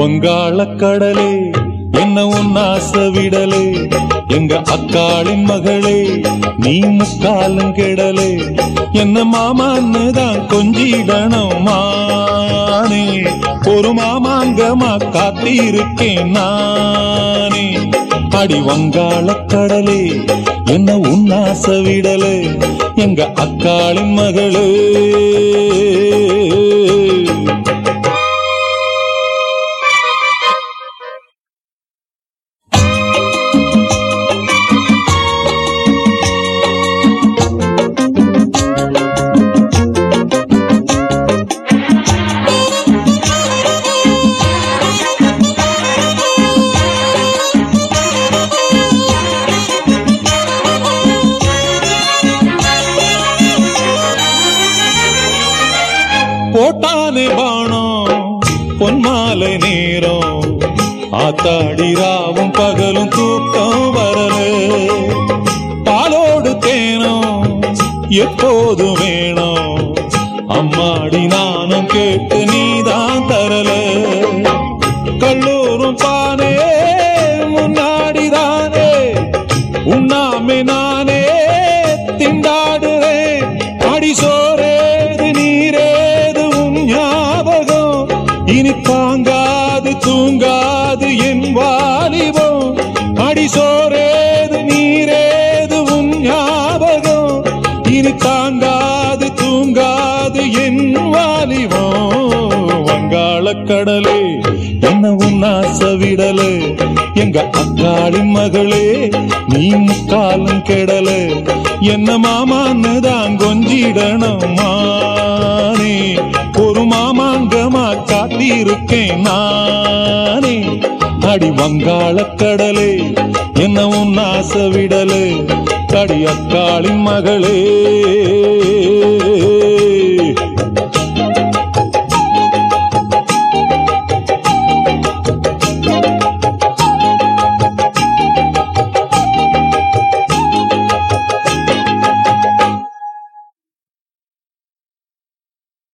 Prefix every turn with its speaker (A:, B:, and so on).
A: வங்காள கடலே என்ன உன்னாச விடலே எங்க அக்காளின் மகளே நீ முக்காலும் கெடலே என்ன மாமான்னு தான் கொஞ்சிடணும் மானே ஒரு மாமாங்கமா காத்திருக்கேன் நானே அடி வங்காள கடலே என்ன உன்னாச விடலே எங்க அக்காளின் மகளே போட்டானே பாணம் பொன்மாலை நேரம் ஆத்தாடி ராவும் பகலும் தூக்கம் வரல பாலோடு தேனம் எப்போதும் வேணும் அம்மாடி நானும் கேட்டு நீதான் தரல கல்லூரும் பானே முன்னாடிதானே உண்ணாமே நானே திண்டாடுறேன் அடி சோரேது நீரே இனி தாங்காது தூங்காது என் வாலிபம் அடி சோரேது நீரேது உன் ஞாபகம் இனி தாங்காது தூங்காது என் வாலிபம் வங்காள கடலே என்ன உன்னாச விடலே எங்க அக்காளின் மகளே நீ முக்காலும் கெடலே என்ன மாமான்னு தான் கொஞ்சிடணும் மானே ஒரு மாமாங்கமா காத்திருக்கேன் நானே அடி வங்காள கடலே என்ன உன்னாச விடலே அடி அக்காளின் மகளே